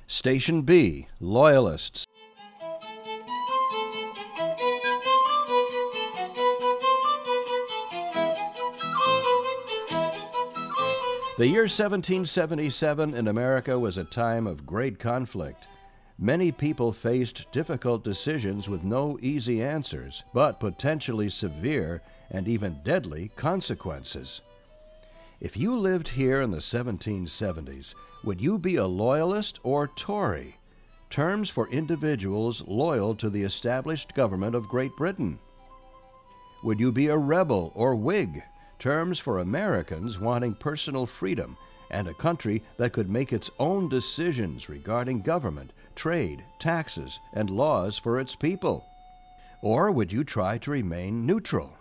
Station B, Loyalists. The year 1777 in America was a time of great conflict. Many people faced difficult decisions with no easy answers, but potentially severe and even deadly consequences. If you lived here in the 1770s, would you be a Loyalist or Tory? Terms for individuals loyal to the established government of Great Britain. Would you be a rebel or Whig? Terms for Americans wanting personal freedom and a country that could make its own decisions regarding government, trade, taxes, and laws for its people. Or would you try to remain neutral?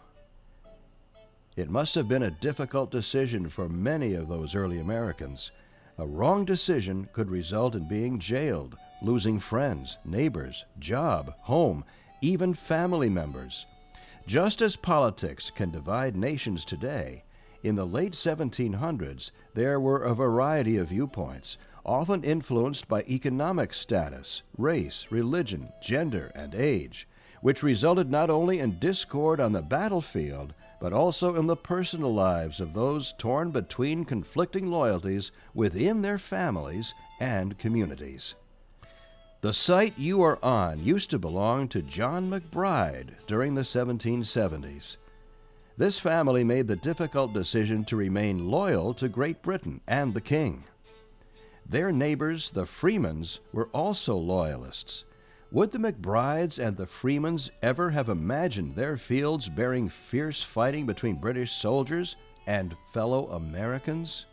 It must have been a difficult decision for many of those early Americans. A wrong decision could result in being jailed, losing friends, neighbors, job, home, even family members. Just as politics can divide nations today, in the late 1700s there were a variety of viewpoints, often influenced by economic status, race, religion, gender, and age, which resulted not only in discord on the battlefield, but also in the personal lives of those torn between conflicting loyalties within their families and communities. The site you are on used to belong to John McBride during the 1770s. This family made the difficult decision to remain loyal to Great Britain and the King. Their neighbors, the Freemans, were also Loyalists. Would the McBrides and the Freemans ever have imagined their fields bearing fierce fighting between British soldiers and fellow Americans?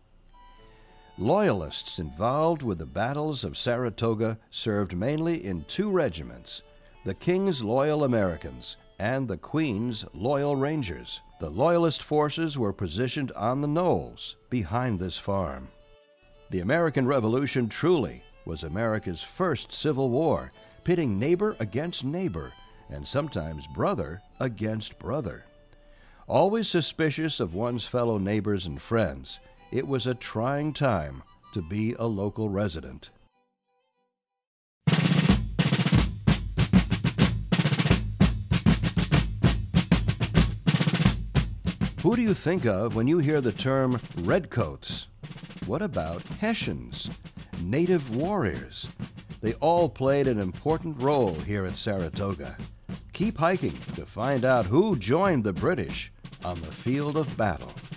Loyalists involved with the battles of Saratoga served mainly in two regiments, the King's Loyal Americans and the Queen's Loyal Rangers. The Loyalist forces were positioned on the knolls behind this farm. The American Revolution truly was America's first Civil War, pitting neighbor against neighbor and sometimes brother against brother. Always suspicious of one's fellow neighbors and friends, it was a trying time to be a local resident. Who do you think of when you hear the term redcoats? What about Hessians, native warriors? They all played an important role here at Saratoga. Keep hiking to find out who joined the British on the field of battle.